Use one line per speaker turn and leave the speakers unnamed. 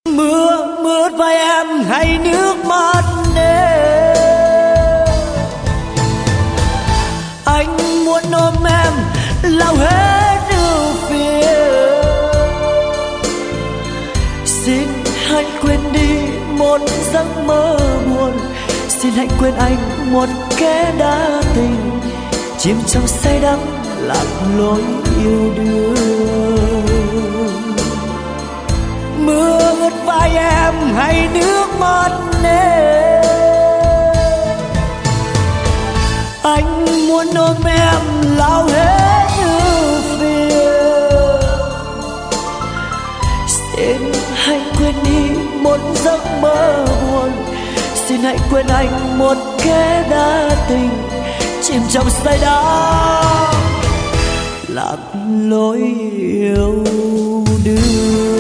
Mưa mưa vai em hay nước mắt em, anh muốn ôm em lau hết ưu phiền. Xin hãy quên đi một giấc mơ buồn, xin hãy quên anh một kẻ đã tình, chìm trong say đắm lạc lối yêu đương. Mưa ướt vai em hay nước mắt em, anh muốn ôm em lau hết ưu phiền. Xin hãy quên đi một giấc mơ buồn, xin hãy quên anh một kẻ đã tình, chìm trong say đắm lạc lối yêu đương.